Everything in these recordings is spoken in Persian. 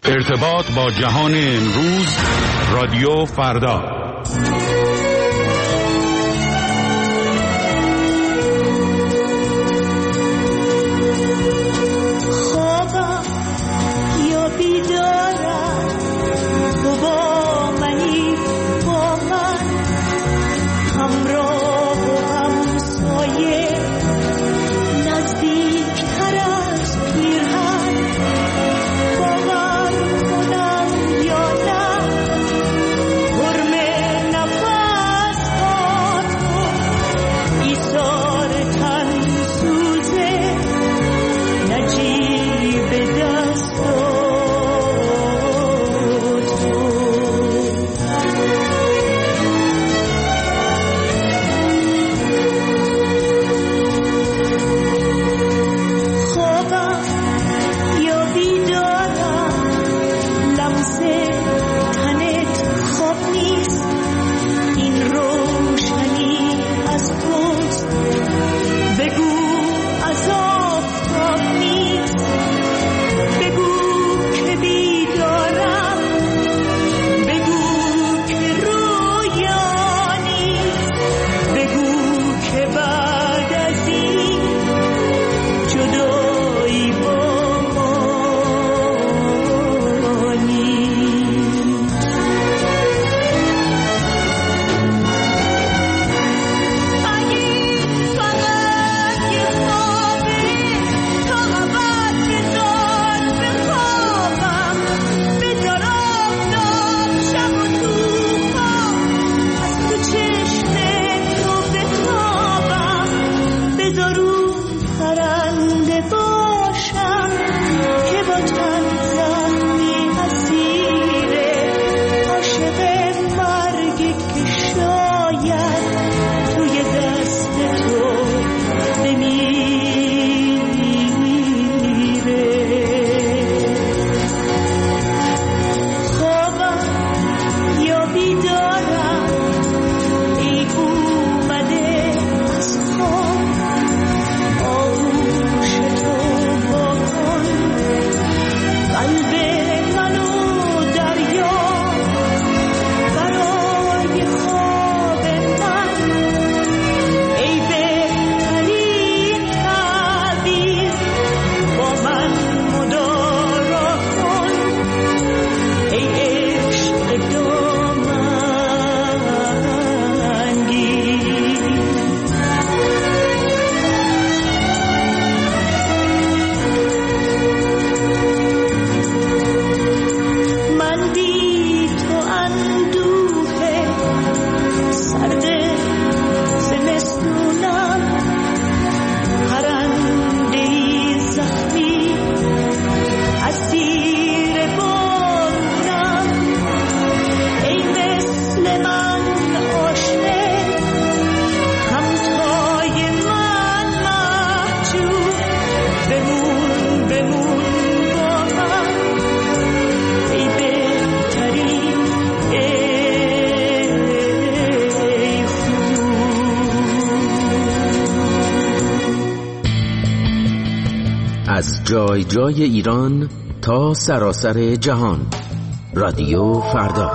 ارتباط با جهان امروز، رادیو فردا. از جای جای ایران تا سراسر جهان، رادیو فردا.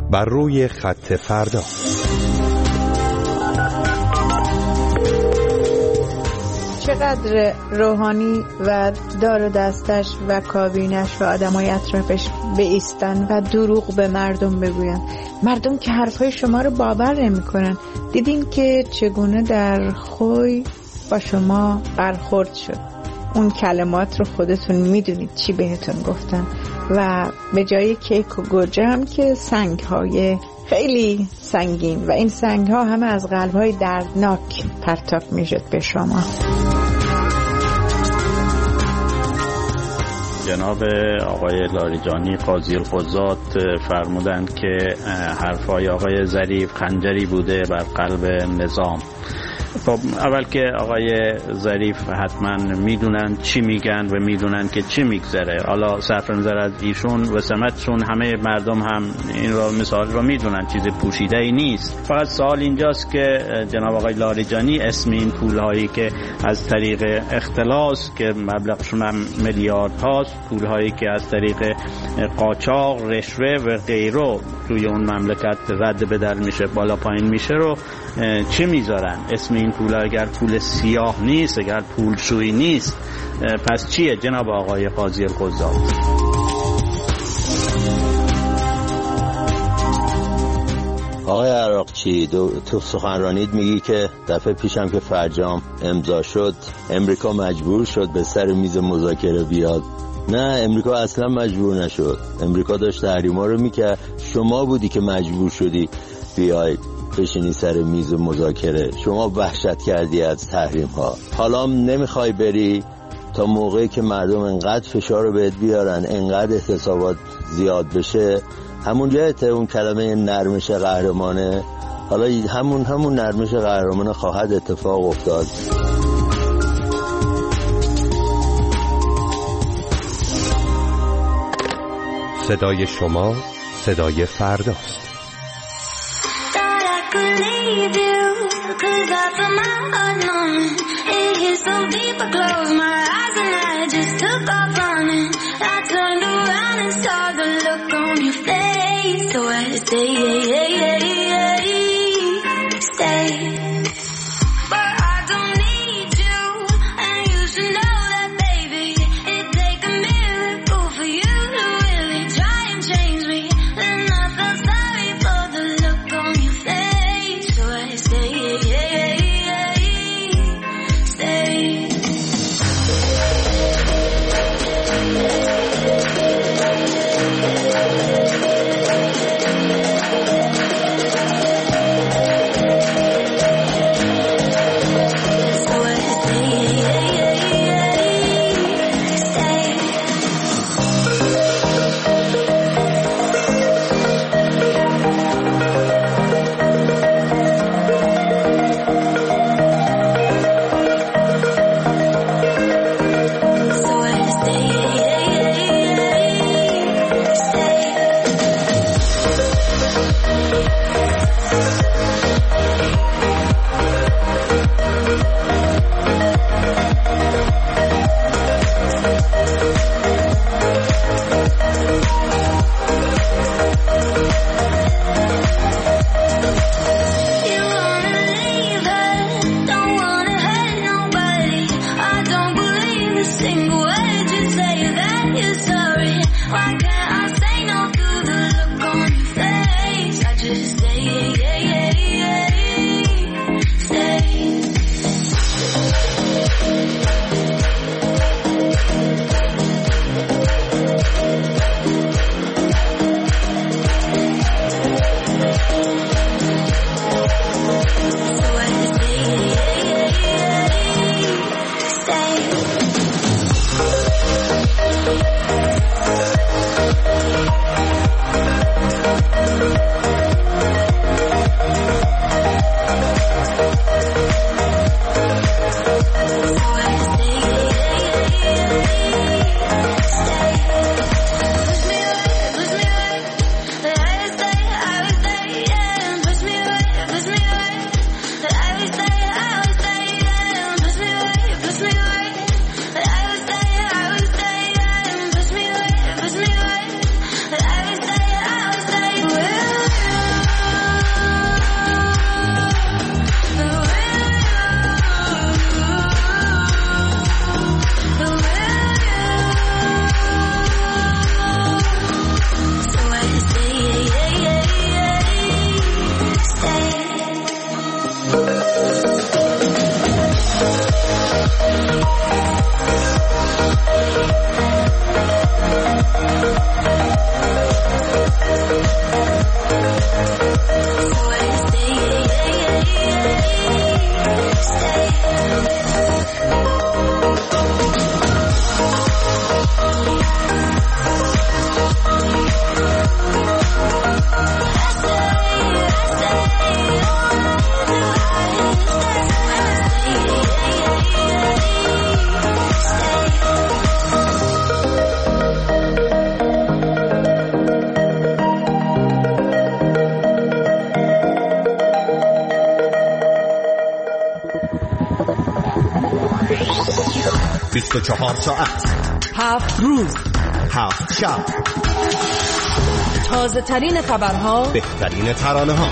بر روی خط فردا. چقدر روحانی و دار و دستش و کابینش و آدمای اطرافش بایستن و دروغ به مردم بگوین، مردم که حرفای شما رو باور نمی کنن. دیدین که چگونه در خوی با شما برخورد شد. اون کلمات رو خودتون میدونید چی بهتون گفتن و به جای کیک و گوجه هم که سنگ‌های خیلی سنگین و این سنگ‌ها همه از قلب‌های دردناک پرتاب میشد به شما. جناب آقای لاریجانی قاضی القضات فرمودند که حرفای آقای ظریف خنجری بوده بر قلب نظام. خب اول که آقای ظریف حتما میدونن چی میگن و میدونن که چی میگذره. حالا صرف نظر از ایشون و سمتشون همه مردم هم این رو مثال رو میدونن، چیز پوشیده ای نیست. فقط سوال اینجاست که جناب آقای لاریجانی اسم این پول هایی که از طریق اختلاس که مبلغشون هم میلیارد هاست، پول هایی که از طریق قاچاق، رشوه و غیره توی اون مملکت رد بدل میشه، بالا پایین میشه رو چی میذارن؟ اسم این پول اگر پول سیاه نیست، اگر پول شویی نیست، پس چیه جناب آقای قاضی القضات؟ آقای عراقچی، تو سخنرانیت میگی که دفعه پیشم که فرجام امضا شد امریکا مجبور شد به سر میز مذاکره بیاد. نه، امریکا اصلا مجبور نشد. امریکا داشت تحریما رو میکرد، شما بودی که مجبور شدی بیای بشینی سر میز مذاکره. شما وحشت کردی از تحریم ها. حالا نمیخوای بری تا موقعی که مردم انقدر فشار رو بهت بیارن، انقدر احتسابات زیاد بشه. همون جهته اون کلمه نرمش قهرمانه. حالا همون نرمش قهرمانه خواهد اتفاق افتاد. صدای شما صدای فرداست. 24 ساعت، 7 روز، 7 شب، تازه ترین خبرها، بهترین ترانه ها.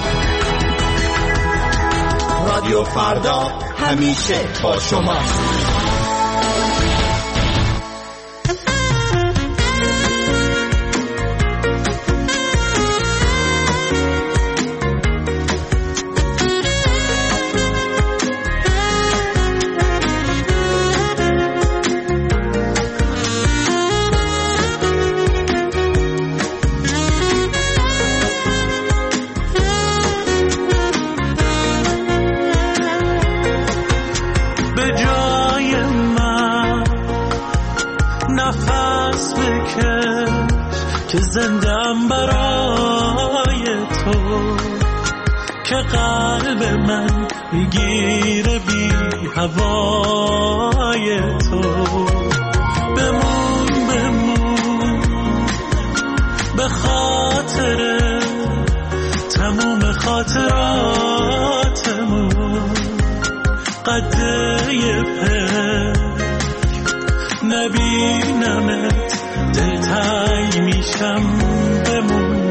رادیو فردا همیشه با شما. زندم برای تو که قلب من بگیره بی هوای تو. بمون به خاطر تموم خاطراتمون، قده پک نبینمت دلتنگ میشم. بمون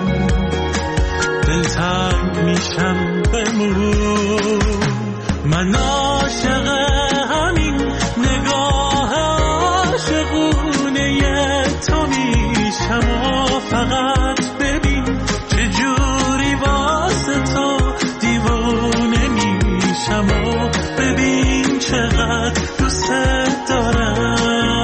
دلتنگ میشم. بمون من عاشق همین نگاه عاشقونه تو میشم و فقط ببین چجوری واسه تو دیوونه میشم و ببین چقدر دوست دارم.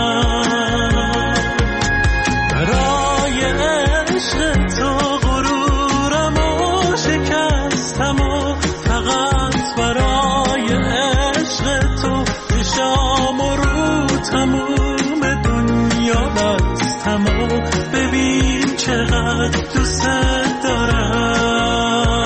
ببین چقدر دوست دارم.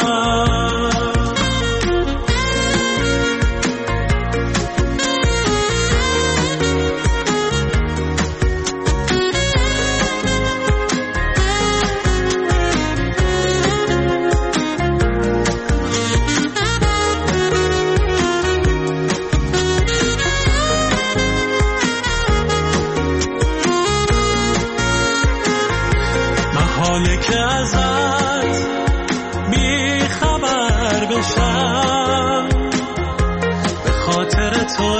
حاله که ازت بی خبر بشم، به خاطر تو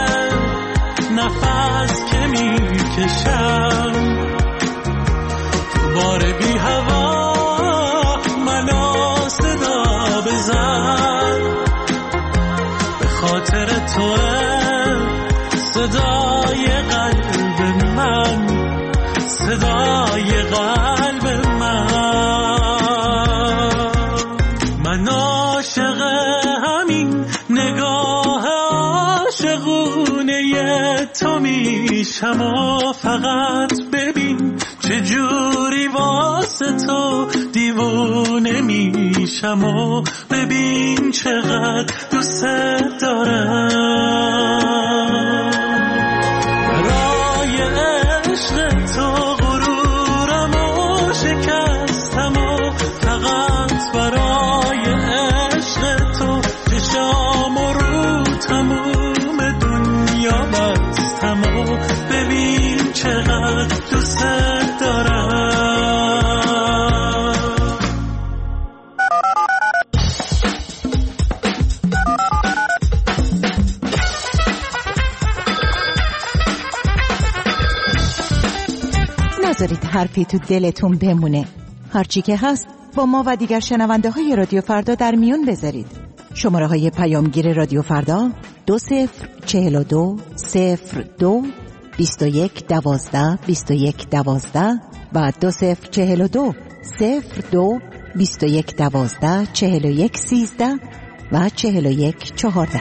نفس که میکشم. تو بار بی هوا منو صدا بزن، به خاطر تو صدای قلب من، صدای قلب من عاشق همین نگاه عاشقونه تو میشم و فقط ببین چجوری واسه تو دیوونه میشم و ببین چقدر دوست دارم. برای عشق تو غرورم و شکستم و فقط برای عشق تو چشام رو تموم دنیا بستم و ببین چقدر دوست دارم. نذارید حرفی تو دلتون بمونه. هرچی که هست با ما و دیگر شنونده های رادیو فردا در میون بذارید. شماره های پیامگیر رادیو فردا 2042 02 21 12 21 12 و 2042 02 21 12 41 13 و 41 14.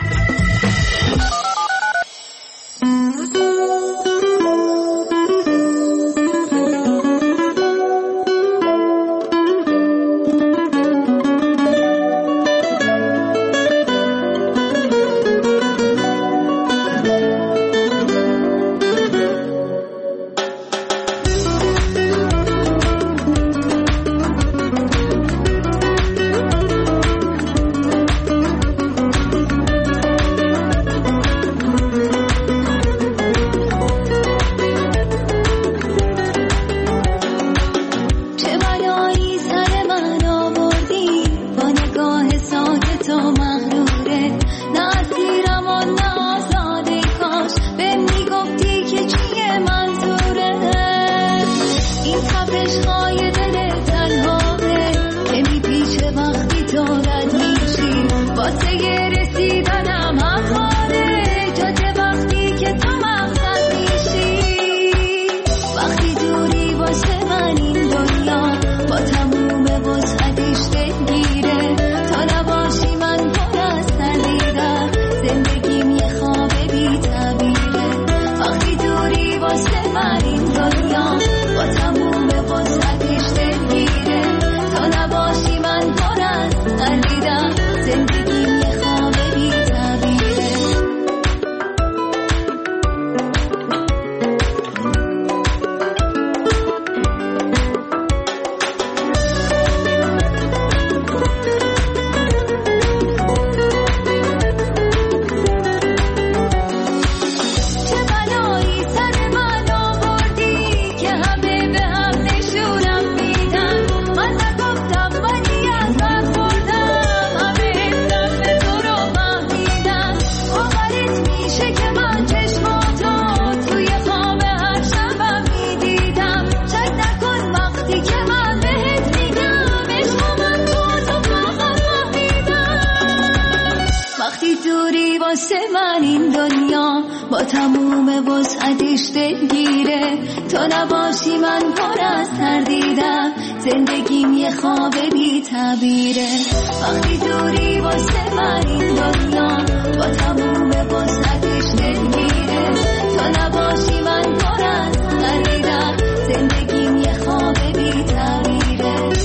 وسعتش دلگیره. تو نباشی من پر از تردیدم، زندگیم یه خواب بی تعبیره. وقتی دوری واسه من این دنیا با تموم وسعتش دلگیره. تو نباشی من پر از تردیدم، زندگیم یه خواب بی تعبیره.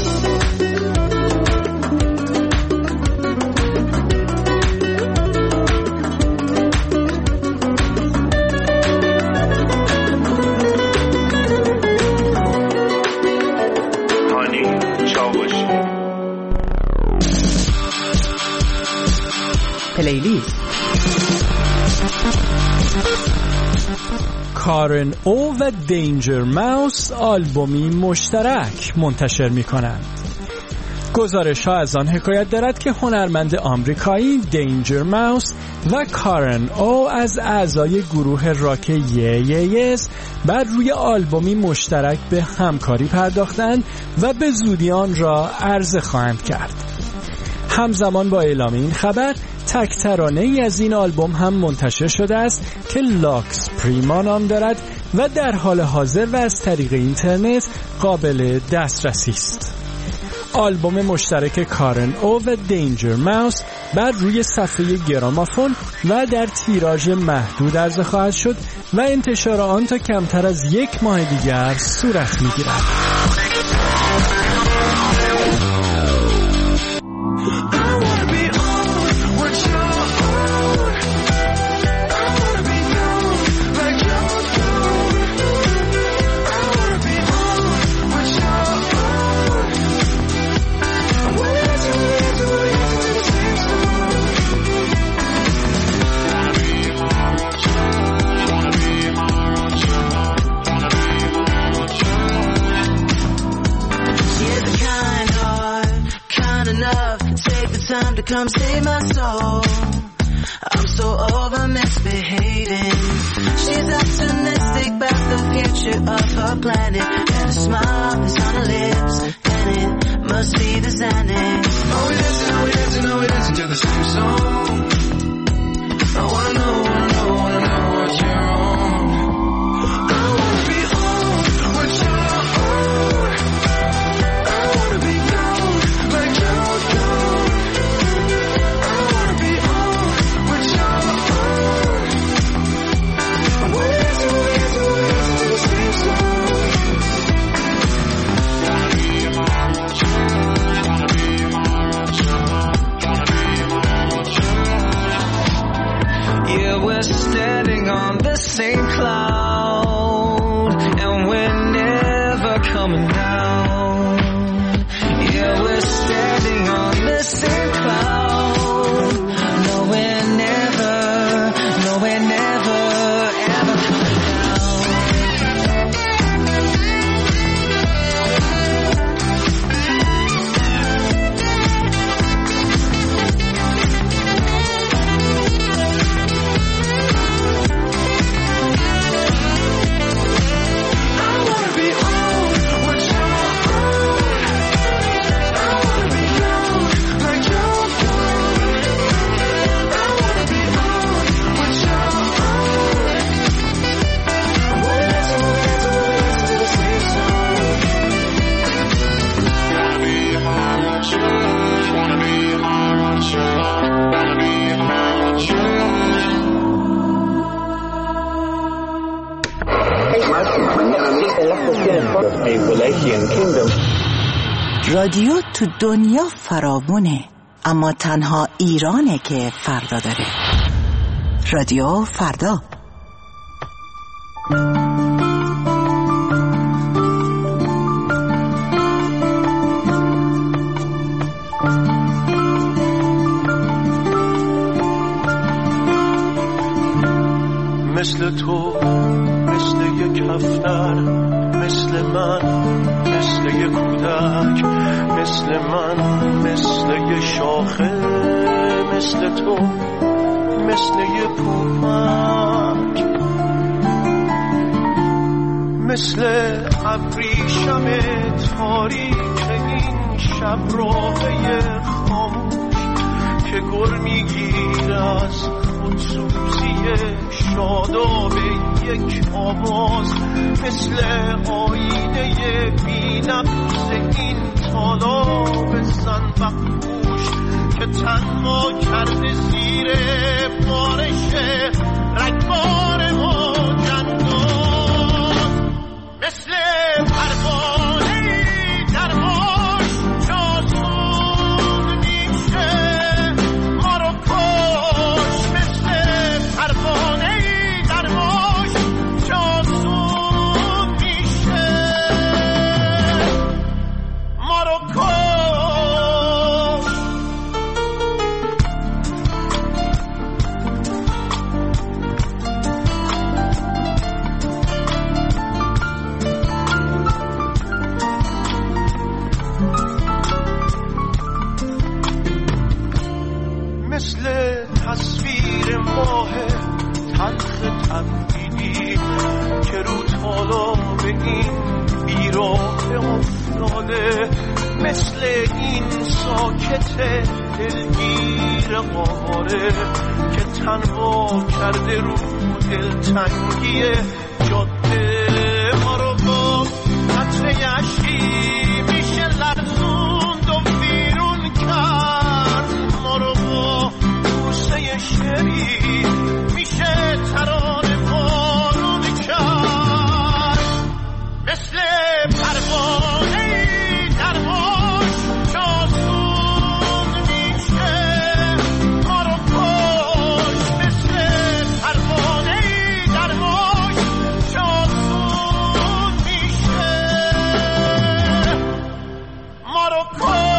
پلیلیست کارن او و دینجر ماوس آلبومی مشترک منتشر می کنند. گزارش ها از آن حکایت دارد که هنرمند آمریکایی دینجر ماوس و کارن او از اعضای گروه راک یس بر روی آلبومی مشترک به همکاری پرداختند و به زودی آن را عرضه خواهند کرد. همزمان با اعلام این خبر تک ترانه ای از این آلبوم هم منتشر شده است که لاکس پریما نام دارد و در حال حاضر و از طریق اینترنت قابل دسترسی است. آلبوم مشترک کارن او و دینجر ماوس بر روی صفحه گرامافون و در تیراژ محدود عرضه خواهد شد و انتشار آن تا کمتر از 1 ماه دیگر صورت می‌گیرد. Come save my soul. I'm so over misbehaving. She's optimistic about the future of her planet, and a smile is on her lips, and it must be the Xanax. Oh, we dancing, oh, we dancing, oh, we dancing to the same song. I wanna know, wanna know, wanna know what you're on. I wanna be on what you're on. I wanna be gone like you're gone. We're standing on the same cloud, and we're never coming down. Yeah, we're standing on the same cloud. No, we're never ever coming down. رادیو تو دنیا فراوونه، اما تنها ایرانه که فردا داره. رادیو فردا. مثل تو، مثل یک کفتر، مثل من، مثل یک کودک، مثل من، مثل یک شاخه، مثل تو، مثل یک پوپک، مثل ابریشم تاریک این شب راهی خاموش که گر میگیر از خودسوزی شاداب یک آواز، مثل آینه بی‌نقص این طالاب زنبقپوش که تنها کرده زیر بارش رگبار ما جندان، مثل پروانه‌ای در باش جاسون میشه ما رو کش، مثل پروانه‌ای در باش جاسون میشه ما رو کش. مثل تصویر ماه تلخ تبدیلی که رو طالاب این بیراه افتاده، مثل این ساکت دلگیر قاره که تنها کرده رو دلتنگی جاده، ما رو با قطره اشکی میشه لرزوند و بیرون کرد، ما رو با بوسه شری میشه ترانه بارون کرد، مثل پروانه‌ای در باش جاسون میشه ما رو کش، مثل پروانه‌ای در باش جاسون میشه ما رو کش.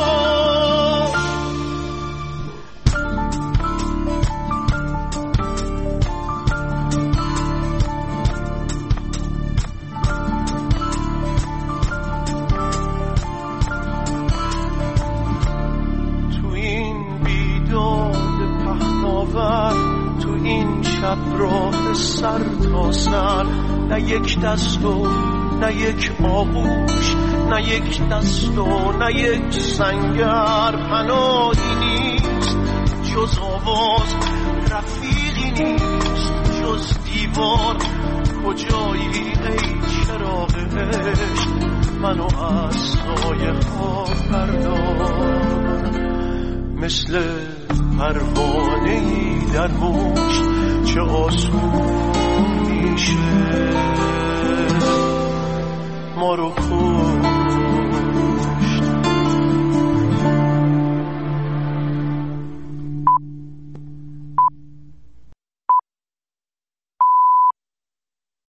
تو این شب راه سر تا سر، نه یک دست و نه یک آغوش، نه یک دست و نه یک سنگر، پناهی نیست جز آواز، رفیقی نیست جز دیوار، کجایی ای چراغ عشق منو از سایه ها بردار، مثل پروانه‌ای در مشت چه آسون